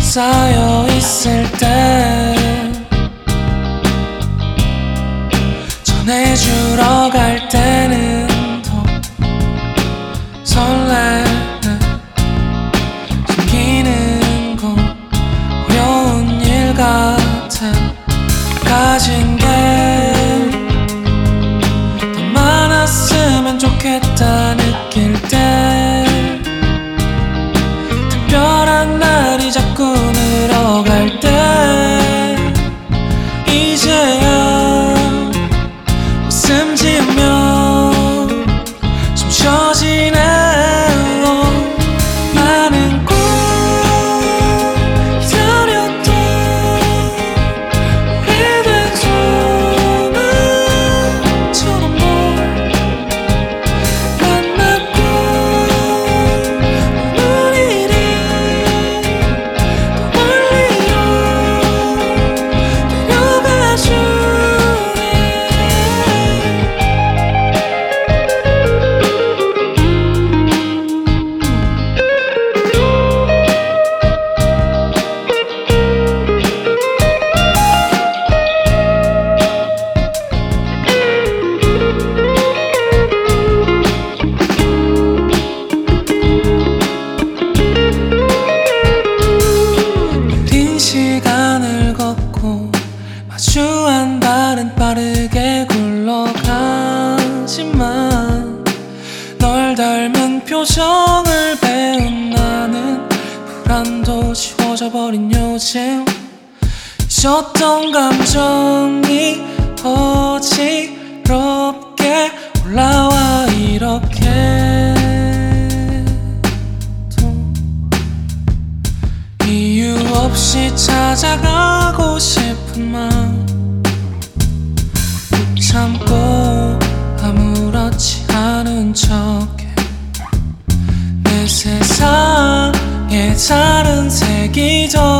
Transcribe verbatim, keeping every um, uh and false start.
쌓여 있을 때 전해주러 갈 때는 더 설레네. 숨기는 건 어려운 일 같아. 가진 게 더 많았으면 좋겠다 느낄 때 특별한 날이 자꾸 늘어갈 때 이제야 웃음 지으며 숨 쉬어지네. 많은 꿈 기다렸던 오래된 소문처럼 널 만났고 오늘 일이 더 멀리로 데려가주네. 느린 시간을 걷고 마주한 발은 빠르게 굴러가지만 널 닮은 표정을 배운 나는 불안도 지워져 버린 요즘 잊었던 감정이 어지럽게 올라와 이렇게 이유 없이 찾아가고 싶은 마음 못 참고 아무렇지 않은 척해. 내 세상에 다른 색이 더